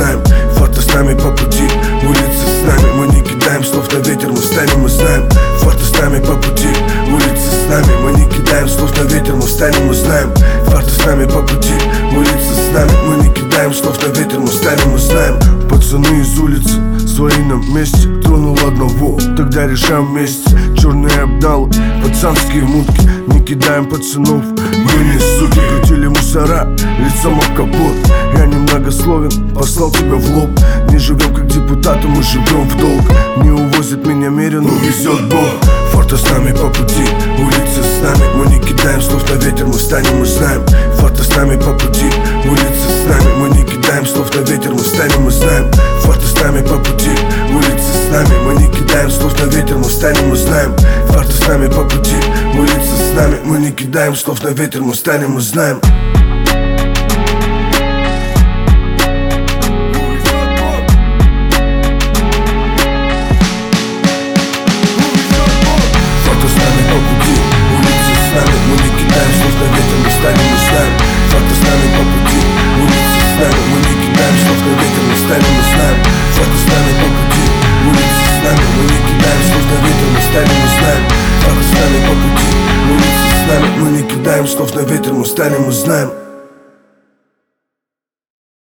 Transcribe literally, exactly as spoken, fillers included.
знаем. Фарта с нами по пути, улицы с нами. Мы не кидаем слов на ветер, мы встанем и знаем. Фарта с нами по пути, улицы с нами. Мы не кидаем слов на ветер, мы встанем и знаем. Фарта с нами по пути, улицы с нами. Мы не кидаем слов на ветер, мы встанем и знаем. Пацаны из улицы, свои на месте. Тронул одного, тогда решаем вместе. Черные обдалы, пацанские мутки. Не кидаем пацанов, мы не суки. Крутили мусора, лицом об капот. Я немногословен, послал тебя в лоб. Не живем как депутаты, мы живем в долг. Не увозит меня меренно, везет Бог. Фарта с нами по пути, улицы с нами. Мы не кидаем слов на ветер, мы встанем и знаем. Фарта с нами по пути, улицы с нами. Мы не кидаем слов на ветер, мы встанем и знаем. Фарта с нами по пути, улицы с нами. Мы не кидаем слов на ветер, мы встанем и знаем. Фарта с нами по пути, улицы с нами. Мы не кидаем слов на ветер, мы встанем и знаем. Фарта с нами по пути, улицы с нами. Мы не кидаем слов на ветер, мы встанем и знаем. Фарта с нами по пути, улицы с нами. Мы не кидаем слов на ветер, мы встанем и знаем. Фарта с нами по пути, улицы с нами. Мы не кидаем слов на ветер, мы встанем и знаем.